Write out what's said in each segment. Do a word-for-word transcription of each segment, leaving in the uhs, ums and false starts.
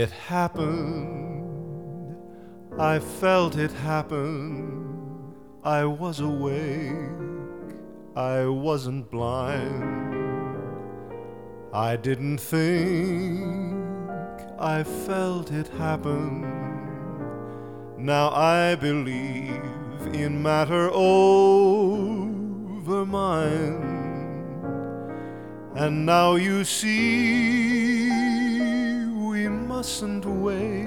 It happened, I felt it happen. I was awake, I wasn't blind. I didn't think, I felt it happen. Now I believe in matter over mind. And now you see, we mustn't wait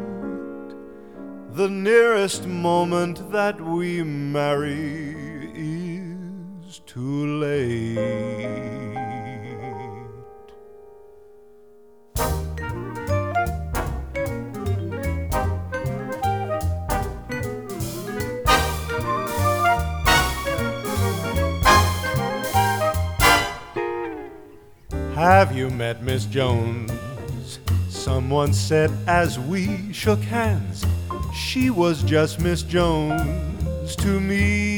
the nearest moment that we marry is too late. Have you met Miss Jones? Someone said as we shook hands, she was just Miss Jones to me.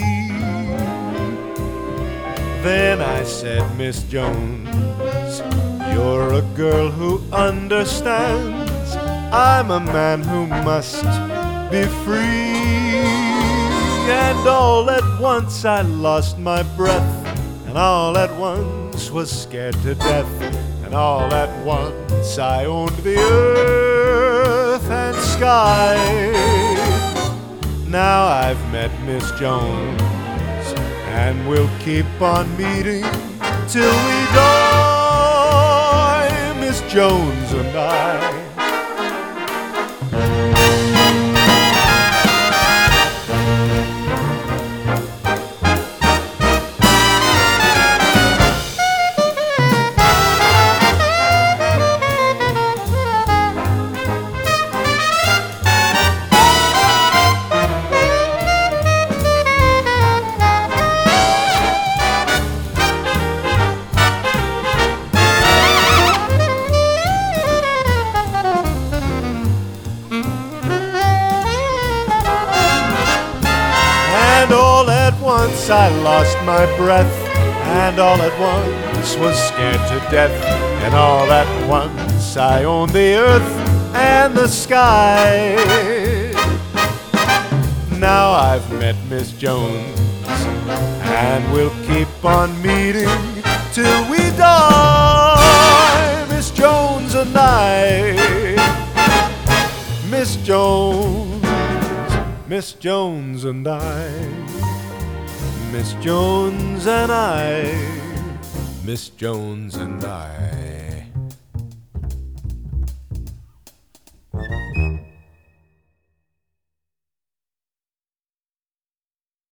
Then I said, Miss Jones, you're a girl who understands. I'm a man who must be free. And all at once I lost my breath, and all at once was scared to death, and all at once I owned the earth and sky. Now I've met Miss Jones, and we'll keep on meeting till we die, Miss Jones and I. Once I lost my breath, and all at once was scared to death, and all at once I owned the earth and the sky. Now I've met Miss Jones, and we'll keep on meeting till we die, Miss Jones and I. Miss Jones, Miss Jones and I. Miss Jones and I, Miss Jones and I.